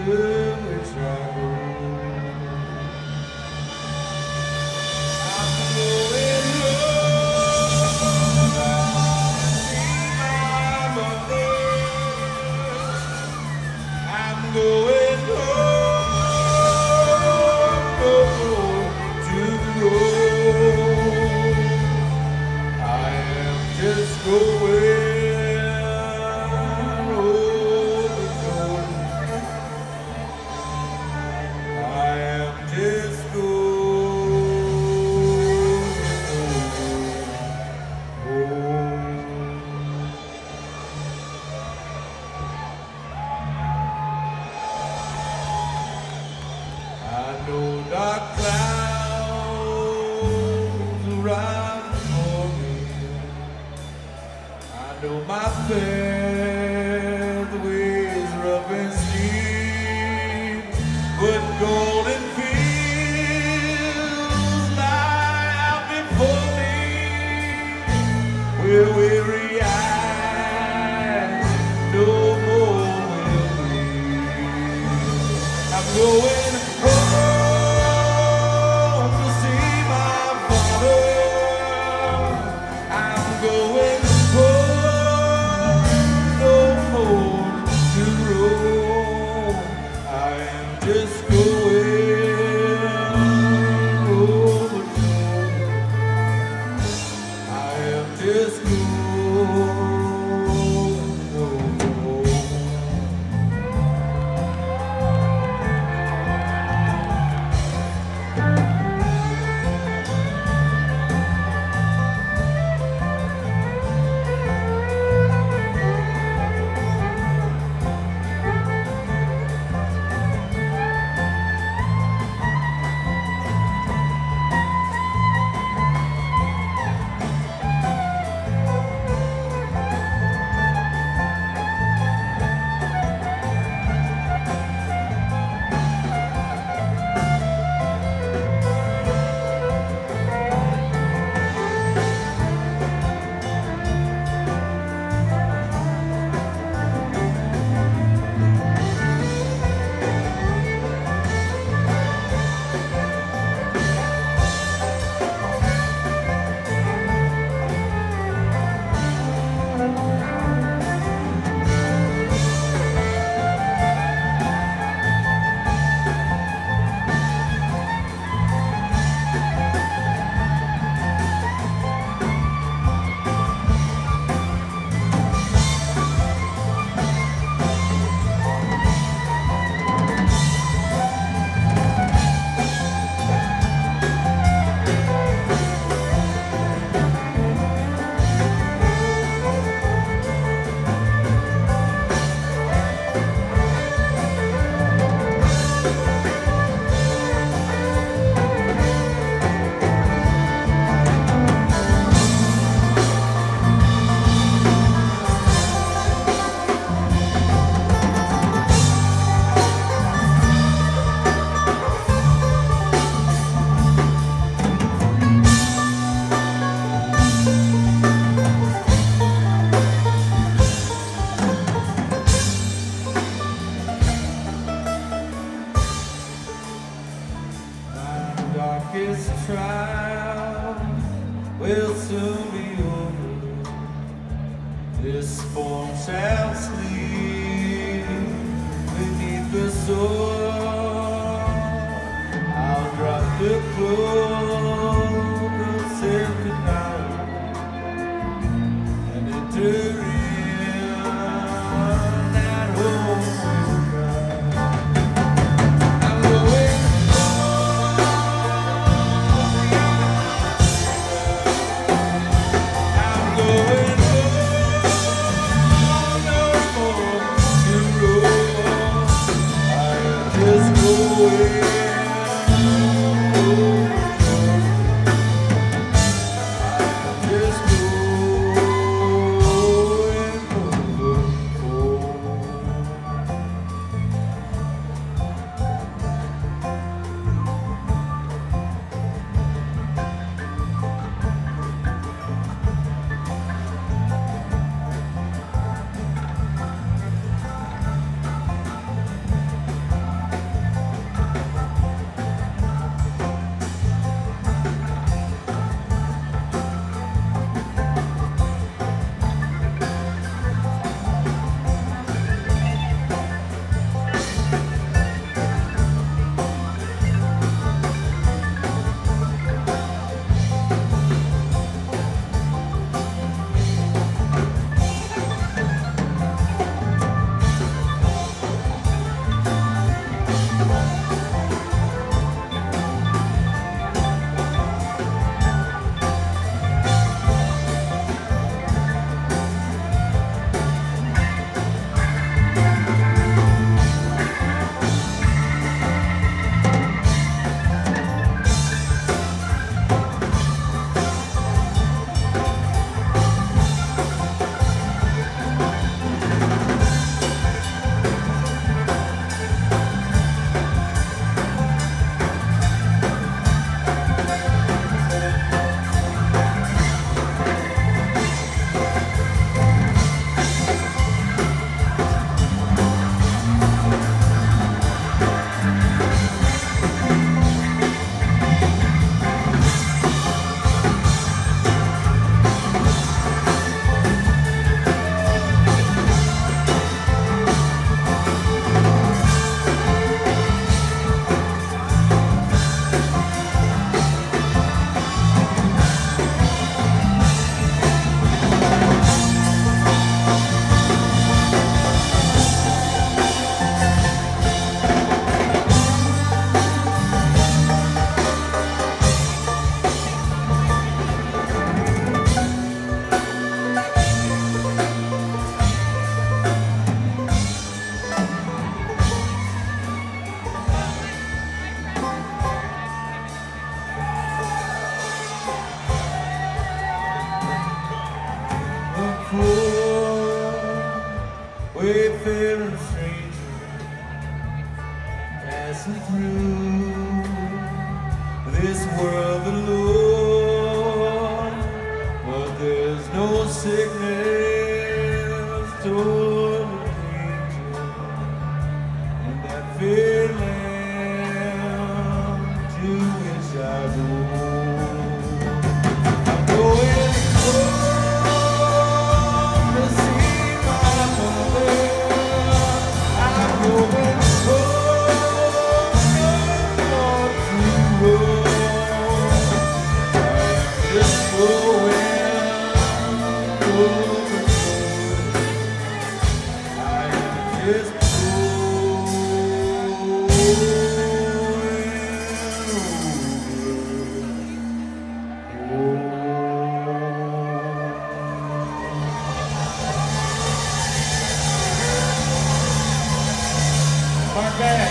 which I go. I'm going home to see my mother. I'm going home to roam. I am just going. Dark clouds around for me. I know my pathway's rough and steep, but golden fields lie out before me, where weary eyes no more will weep. I'm going home. Just going over I am just going over. Darkest trial will soon be over. This form shall sleep beneath the soil. I'll drop the cloak of self-denial and enter in that home. passing through this world alone, but there's no sickness, toil, or danger in that fair land to which I go. I'm going home to see my mother. I'm going home, not to roam. I'm just going over. I am just Mark Bass.